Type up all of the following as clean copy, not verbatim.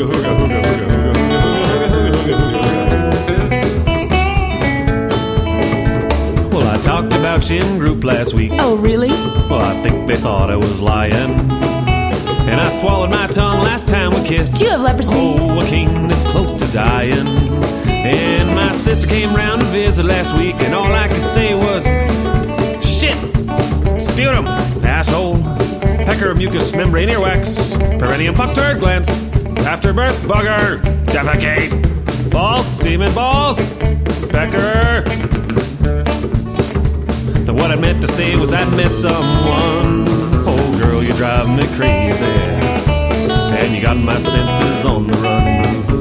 Well, I talked about you in group last week. Oh, really? Well, I think they thought I was lying. And I swallowed my tongue last time we kissed. Do you have leprosy? Oh, I came this close to dying. And my sister came round to visit last week, and all I could say was, shit, sputum, asshole, pecker, mucus, membrane, earwax, perineum, fuck, turd, glands, afterbirth, bugger, defecate, balls, semen, balls, pecker. And what I meant to say was I met someone. Oh, girl, you drive me crazy, and you got my senses on the run.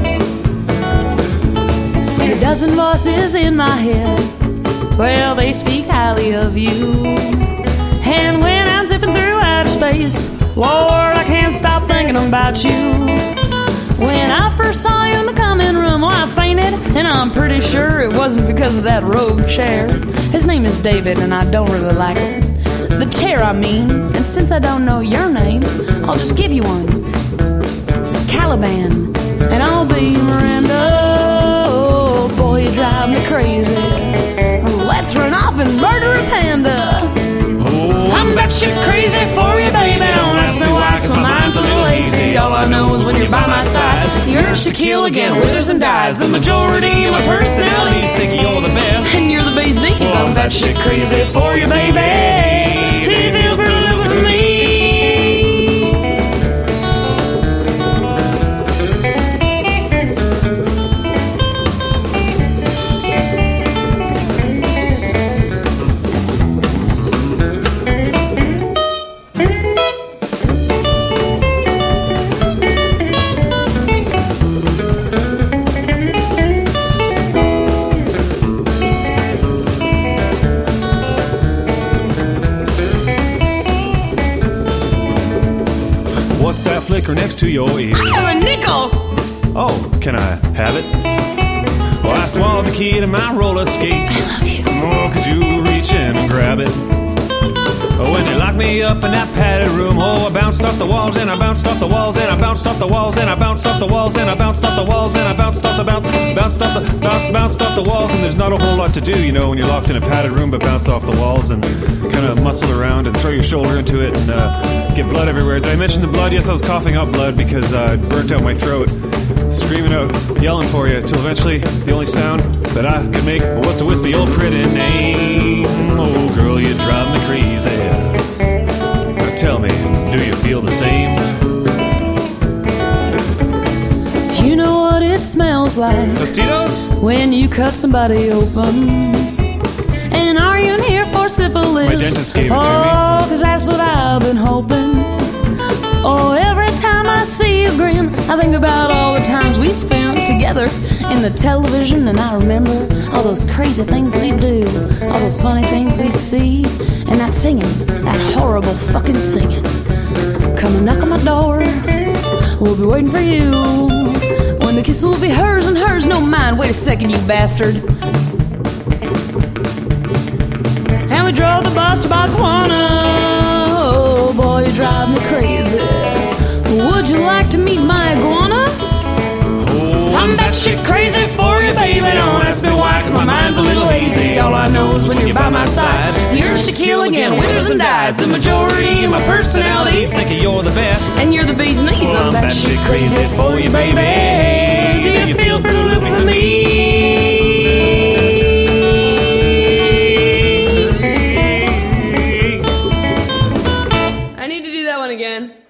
A dozen voices in my head, well, they speak highly of you. And when I'm zipping through outer space, Lord, I can't stop thinking about you. When I first saw you in the common room, well, I fainted, and I'm pretty sure it wasn't because of that rogue chair. His name is David, and I don't really like him. The chair, I mean. And since I don't know your name, I'll just give you one. Caliban. And I'll be Miranda. Oh, boy, you drive me crazy. Let's run off and murder a panda. Oh, I'm batshit crazy for you, baby. Don't ask me why, 'cause my mind's a little lazy. All I know is when you're by my side, the urge to kill again withers and dies. The majority of my personalities think you're the best, and you're the bee's knees. Well, I'm batshit crazy for you, baby. Do you feel for looking for me? what's that flicker next to your ear? I have a nickel! Oh, can I have it? Well, I swallowed the key to my roller skates. I love you. Oh, could you reach in and grab it? Oh, when they locked me up in that padded room, oh, I bounced off the walls and I bounced off the walls and I bounced off the walls and I bounced off the walls and I bounced off the walls and I bounced off the bounced off the walls. And there's not a whole lot to do, you know, when you're locked in a padded room, but bounce off the walls and kind of muscle around and throw your shoulder into it and get blood everywhere. Did I mention the blood? Yes, I was coughing up blood because I burnt out my throat, screaming out, yelling for you, till eventually the only sound that I could make was to whisper your pretty name. Oh, girl, you drive me crazy. Now tell me, do you feel the same? Do you know what it smells like Tostitos? when you cut somebody open? And are you in here for syphilis? My dentist gave it to me. Oh, 'cause that's what I've been hoping. Oh, every time I see you grin, I think about all the times we spent together in the television. And I remember all those crazy things we'd do, all those funny things we'd see, and that singing, that horrible fucking singing. Come and knock on my door, we'll be waiting for you. When the kiss will be hers and hers, no mine. Wait a second, you bastard. And we drove the bus to Botswana. Oh boy, you drive me crazy. Would you like to meet my iguana? Oh, I'm batshit crazy for you, baby. Don't ask me why, 'cause my mind's a little hazy. All I know is when you're by my side, the urge to kill again withers and dies. The majority of my personalities think you're the best. and you're the bee's knees. Well, I'm batshit crazy for you, baby. Do you feel for looking for me? I need to do that one again.